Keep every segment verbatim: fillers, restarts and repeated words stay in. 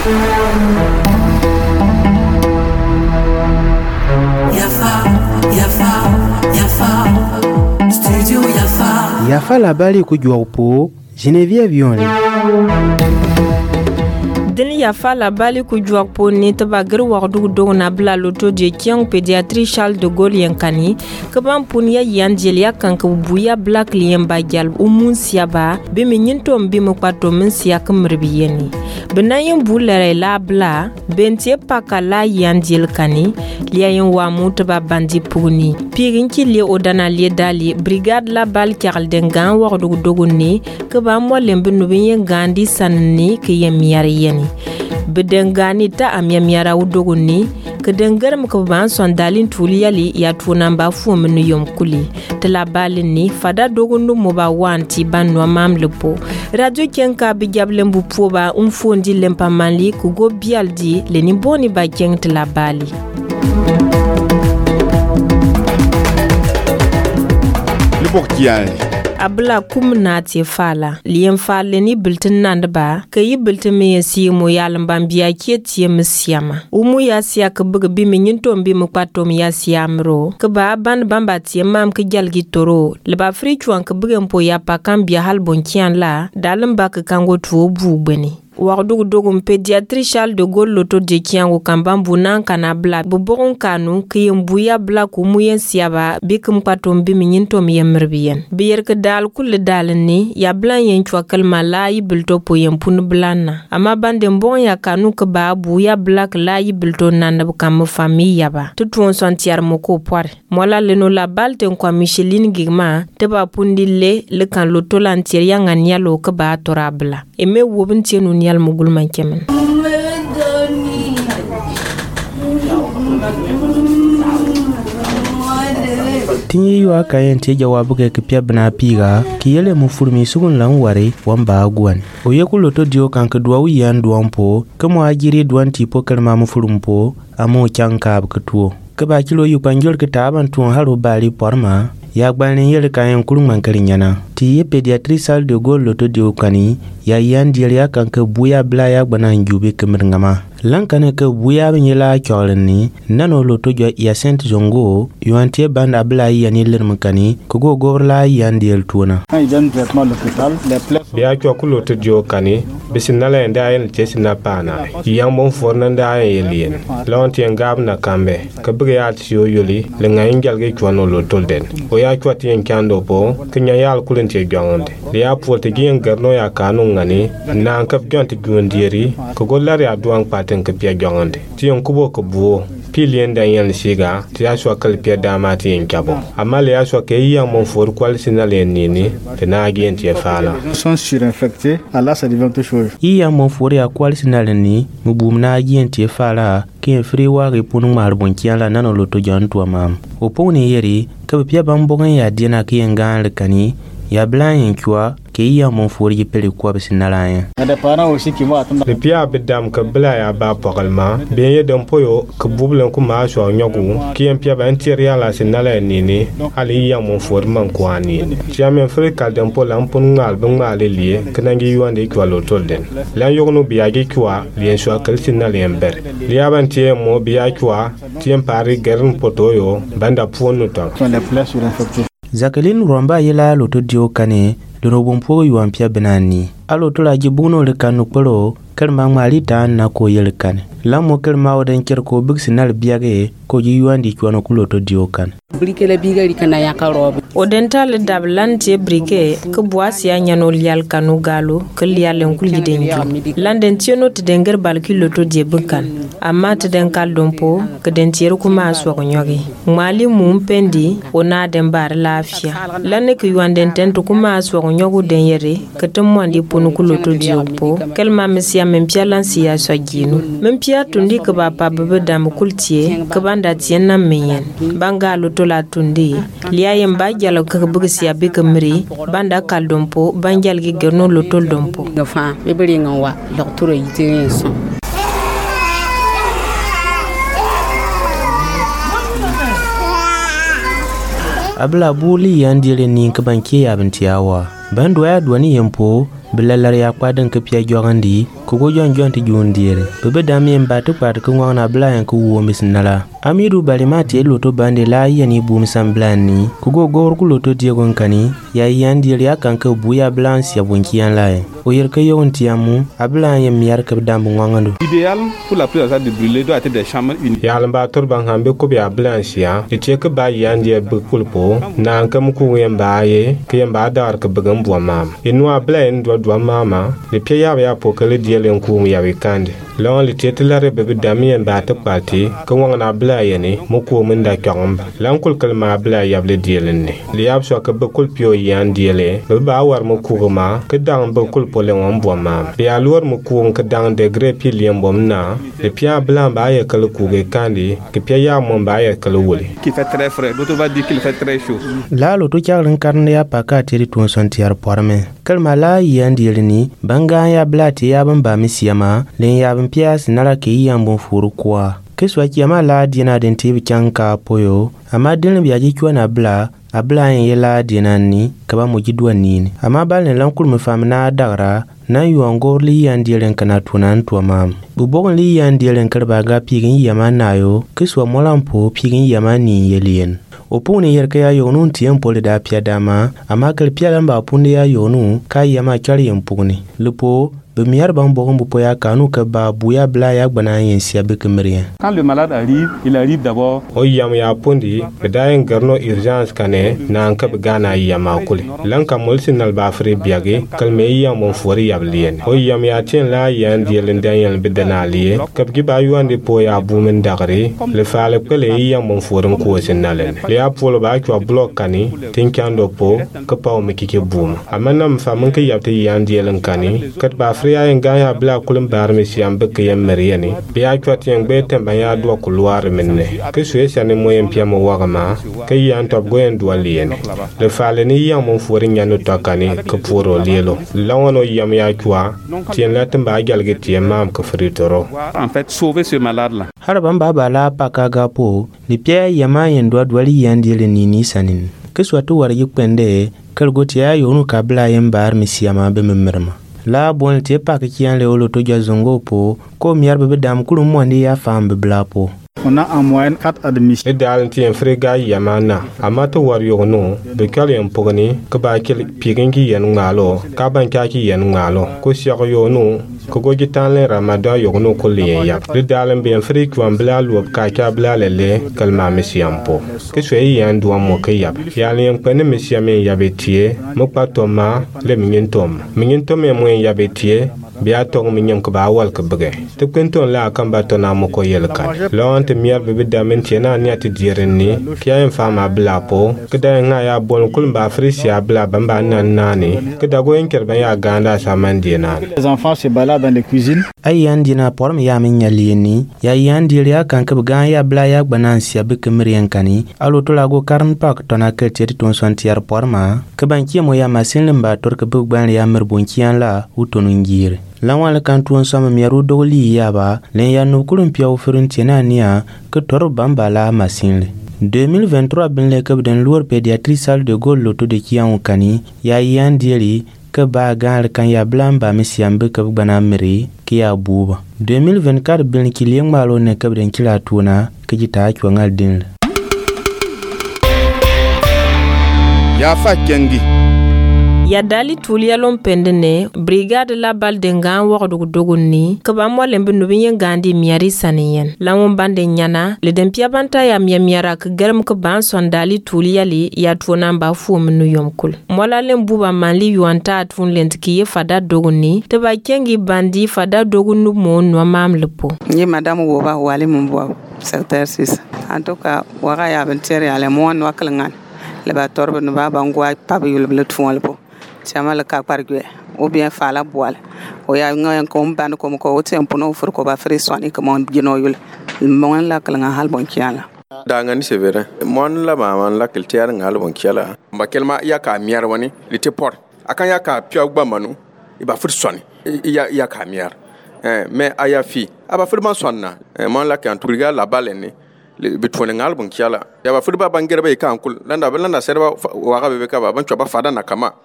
Yafa labari kujua upo Geneviève Bionle. Deni yafa labari kujua upo ni tabagir waqdu do na bla loto de kiang pédiatrie Charles de Gaulle yankani kaban punya yanjelia kanka buya black lien bagal umun siaba be menyinto mbi mkwato mensia kamrbiyeni benayen bulere la bla bentie pakala yanjel kani liayen wa mutaba bandi puni pirinki le odana le dali brigade la bal kyal dengan waqdu dogoni kaban mo lembe no ben gandi sanni ke yemiyar yeni bedengani ta amya miara udogoni kedengar mkaban sondalin tuliyali ya tunamba fu menu yom kuli tela balini fada dogundu moba wanti banwa mamlepo radio kenka bijable mbupo ba umfondi lempa mali kugo bialdi leni boni ba keng tela bali le bokiali abla kumna te fala lien fale ni bultin nandba kayi bultin me yasi mo yalan biya ke tie msiama umu yasi ak bug bi me nyinto mbi mu kwatom yasi amro ke ba ban bamba tie mam ke jalgi toro le ba fri chuan ke bug mpo ya pa kan biya halbon kian la dalam ba ke kango tuo bu beni waqdu dogum pédiatrie Charles de Gaulle loto de kiango kambambu nan kana bla boboron kanu kiyembuya bla ku muyen siaba bikum patom bi minyintom yemrbiyen biyer ke dal kul dal ni ya blan yen chwakal malai bulto po yempun blanna ama bande mbon ya kanu ke ba buya black lai bulto nan kam famille yaba tutun sontiar moko poire mola leno la balte kwa Micheline Gigma te ba pundille le kan loto lantier ya ngania lo ke ba torabla eme wobin tienu yal mugul man kemen tinye yuwa kayan te jawabu ke kipya bana piga kiyele mufurmi sugun lan ware wamba agwan oye ku loto dio kan ke duwa yan duwampo kamo ajiri duwan tipo kalma mufurumpo amo chanka abkutuo ke ba kilo yu panjol ke taban tuon haro bali porma ya gbalin yele kayan kurman kalinyana ti ye pédiatrie Charles de Gaulle loto dio kani ya yan diya kan ke buya bla ya gbana njube kemirngama lankane ke buya binyela kyolni nano loto jo ya Saint Zongo yuantie banda bla ya ni lermkani kogo gorla yan diel tuna biya kyo ku loto dio kani bisinala nda ayen chesina pana yang bon forna nda ayen yelien lawanti ngab na kambe ke bge ya tiyo yoli le ngayngal ge kwono loto den o ya kwati en kando po kenya yal kulente gyangonde le ya pote gi ngarno ya kanu ngani na kap gyanti gondieri ko gollari aduan paten ke pia gyangonde tiyon kubo ko buo pilien da yan siga ti aswa kal pia dama ti en kabo amma le aswa ke yang mon for kwal sinale nini te na agien ti fala sont surinfectés Allah ça devient tout chose iya mon for ya kwal sinale ni mubum na agien ti fala ke free wa reponu mar bon kiala nano loto jantu mam oponi yeri ke pia bambonga ya dina ke ngan kani ya blan kwa ke iya mon for yi pele kwa bisinala ya des parents aussi qui vont attendre le pia bedam ke bla ya ba pokalma bien ye dom poyo ke bublen ku ma so nyogu ki en pia ba interior la sinala nini ali ya mon for man kwani jamen fre kal dom po lam pun ngal bang ma le liye kanangi yuande kwa lotol den la yogno biya ge kwa bien so kal sinala ember liya ban tie mo biya kwa tiem pari gerin potoyo banda ponu to les plaies surinfectées. Jacqueline Rwamba yela loto dio kane dono bompo yuan pia benani alo to la jibuno le kanu pelo kalma mali ta na ko yel kane lamo kalma oden kerko big sinal biage ko yuan di kwano kuloto dio kan brike le bigari kana yakaro odental dablante brike ke boasi anyano lial kanu galo ke lial en kuliden ju landen tiono te denger balki loto die bukan amma te den kal dompo ke den tiero kuma so ko nyogi mali mum pendi ona den bar lafia lanne ke yuanden ten to kuma so ko nyogu den yere ke to mondi ponu kuloto dio po kelma mesia mempia lansi ya so ginu mempia tundi ke ba pa bebe dam kultie ke banda tiena meyen banga loto la tundi liya yemba jalo ka bugsi abi kamri banda kal dompo banjal gi gerno lotol dompo gafa be bari ngawa docteur yitene so abla buli yandire ni kabanke abintiyawa bando ya duwani yampo belalar ya kwadan ka pia jogandi ko go jon jon ti jundire bebe dami en batu kwat ko ngona blayan ko wo misnala amiru balimati loto bande la yani bum samblani ko go gor ku loto diegon kani ya yandi ya kan ka buya blans ya bonkian la o yer ka yon tiamu ablan ya miar ka dambu ngangando Idéal pour la prise de brûler doit être des chambres uniques. ya lamba turban hambe ko biya blans ya ite ka ba yandi bu kulpo nan kam ku yamba ye ke yamba dar ka bagam bo mam inwa blan do do mama le pia ya ya po ka le dielen ku ya wikande lon le tetlare bebe dami en ba ta parti ko ngona bla yene mo ko min da kyamba lan kul kalma bla ya ble dielen ne le yab so ka be kul pio yan diele be ba war mo ku ma ke dang be kul po le ngom bo ma ya lor mo ku ka dang de gre pi liem bom na le pia bla ba ya kal ku ge kandi ke pia ya mo ba ya kal wuli Qui fait très frais, d'autres va dire qu'il fait très chaud. la lo to chagrin karne ya paka tiri tun son tiar porme kalma la yan dielni banga ya blati ya ban ba misiyama len ya ban pias nara ke yan bon furu kwa keswa kiyama la dina den tibi chanka poyo ama din biya ji kwa na bla abla yin yela dinani kaba mo jidwa nini ama balen lan kul mfamna dagra na yuango li yan dielen kana tunan to mam bubon li yan dielen karba ga pigin yama nayo keswa molampo pigin yama ni yelien opuni yerke ya yonu tiempo le da pia dama ama kal pia lamba punde ya yonu kai yama chari yempuni lupo be miar bang bogon bu poya kanu ka ba buya bla ya gbana yin sia be kemrien Quand le malade arrive, il arrive d'abord. o yam ya pundi be dayen garno urgence kane nan ka be gana yama kuli lan ka mulsin nal ba fri biage kalme yam mon fori yablien o yam ya tin la yan dielen daniel be danaliye ka gi ba yuande poya bu men dagre le fale kele yam mon forum ko sinalen le ya polo ba kwa block kani tin kando po ka pa o mikike bum amana mfamun ka yapte yan dielen kani kat ba Fria en gaya bla kulum bar mi siam be ke yemrieni biya kwat yang be temba ya do kulwar minne ke suesa ne moyen pia mo wagama ke yan top go en do liene le fale ni yam mon fori nyano takani ke poro lielo lawono yam ya kwa tien la temba galge tien mam ke fritoro En fait, sauver ce malade là. har ban baba la paka gapo ni pia yama yen do dwali yan diele nini sanin keswa to war yipende kalgoti ya yonu kabla yen bar mi siama be memmerma la bon te pak kian le olo to jazongo po ko miar be dam kulum mondi ya fam be blapo On a en moyenne quatre admissions. e dal tien frega yamana amata war yono be kalem pogani ka ba kel pigengi yan ngalo ka ban ka ki yan ngalo ko siya yono ko goji tanle ramadan yono ko le ya le dal be fri kwan bla lu ka ka bla le le kalma mesiampo ke so yan do mo ke ya ya le yan pene mesiame ya betie mo patoma le minyentom minyentom e mo ya betie biya tong minyam ko ba wal ko bege te kwenton la kamba to na mo ko yelka lawante miar be bidamen tiena ni ati direnni kiya en fama blapo keda nga ya bon kulba frisia bla bamba nan nani keda go en kerban ya ganda samandi nan Les enfants se baladent dans les cuisines. ay yan dina porm ya min yalieni ya yan diria kan ka ga ya bla ya gbanan sia be kemrien kani alo to la go karn pak to na ke teri ton son tiar porma ke ban ki mo ya masin limba tor ke bu gban ya mer bon kian la utonun gire lawal kan tuon sama miaru dogli yaba len ya no kulum piaw ferun tiena nia ke tor bamba la masinle deux mille vingt-trois bin le kab den lour pédiatrie salle de Gaulle loto de kian kani ya yan dieli ke ba gar kan ya blamba misiambe kab bana meri ki ya buba deux mille vingt-quatre bin kilien malo ne kab den kila tuna ke jita chwangal din Ya fa kengi. ya dali tuliya lon pendene brigade la bal de ngan wogdo dogonni ka ba mo lembe no biyen gandi miari saniyen lawon bande nyana le dem pia banta ya miya miara ka garam ka ban son dali tuliya li ya tuna ba fu minu yomkul mola lem buba mali yuanta atun lent ki ye fada dogonni te ba kengi bandi fada dogunnu mo no mam lepo ni madame wo ba wali mun bo secteur six en tout cas waga ya ben tere ale mo no aklangan le ba torbe no ba bangwa pabu yul le tuon lepo chama le ka pargue ou bien fala boile o ya ngoyen ko mband ko ko tempo no fur ko ba fri soni ko mon gino yul mon la kala hal bon kiala da ngani severe mon la ma man la kiltiar ngal bon kiala ba kelma ya ka miar woni lite port akan ya ka pio gba manu iba fur soni ya ya ka miar eh mais aya fi aba fur man sonna mon la kan turga la balene be tone ngal bon kiala ya ba fur ba bangere be kan kul landa landa serba waga be ka ba ban choba fada na kama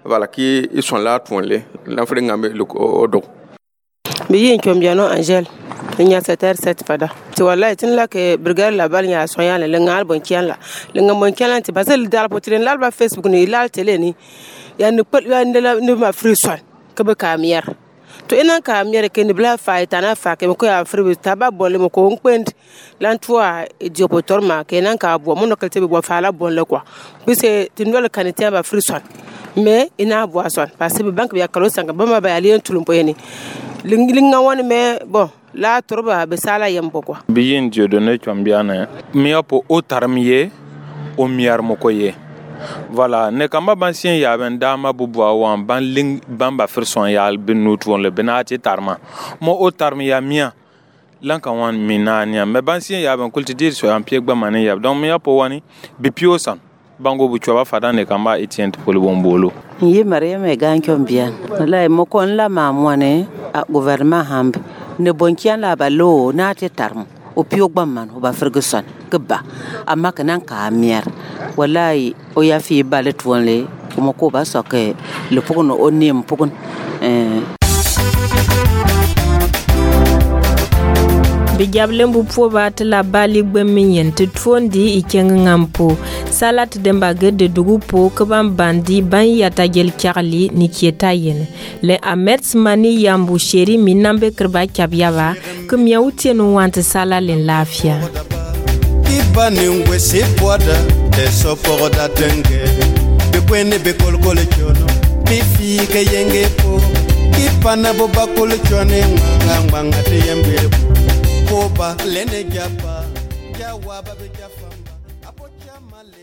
voilà qui ils sont là pour les l'enfant ngambe le odo bi yin chombiano Angel nya setter set fada ti wallahi tin la ke brigade la bal nya soya le ngal bon kian la le ngam bon kian la ti basel dal potren la ba Facebook ni la tele ni ya ni pel ya ni ma free son ke be kamier to ina kamier ke ni bla fa itana fa ke ko ya free taba bon le mo ko nkwend lan toi di opotorma ke nan ka bo mo no kelte be bo fa la bon le quoi bise tin wala kanita ba free son mais ina bo son parce que banque ya kalo sanga ba ma ba alien tulumpo yeni linga woni mais bon la torba be sala yembo quoi biyin Dieudonné Chombiane mi apo o tarmiye o miar mokoye voilà ne kamba bansien ya ben dama bubu wan ban ling bamba firson ya binut won le benati tarma mo o tarmiya mia lanka wan minania me bansien ya ben kulti dir so am piek ba mané ya donc mi apo wani bi piosan bango bu choba fada ne kamba etient polo bombolo yi mariam e gan Chombiane la mo kon la mamwane a gouvernement hambe ne bonkian la balo na te tarm o piogba man o ba Ferguson gba amma kanan ka mier wallahi o ya fi balet wonle kuma ko ba soke le pokono o nim pokon eh bijable mbu po bat la bali gbeminyen te tfondi ikeng ngampo salat demba gede dugu po kaban bandi ban yata gel kyarli ni kieta yen le amets mani yambu sheri minambe krba kyabyaba kumya utienu wante sala len lafia ibani ngwese poda de soporo da tenge be kwene be kolkole chono be fi ke yenge po ipana bo bakole chone nganganga te yembe Koba lene japa jawa babe jafa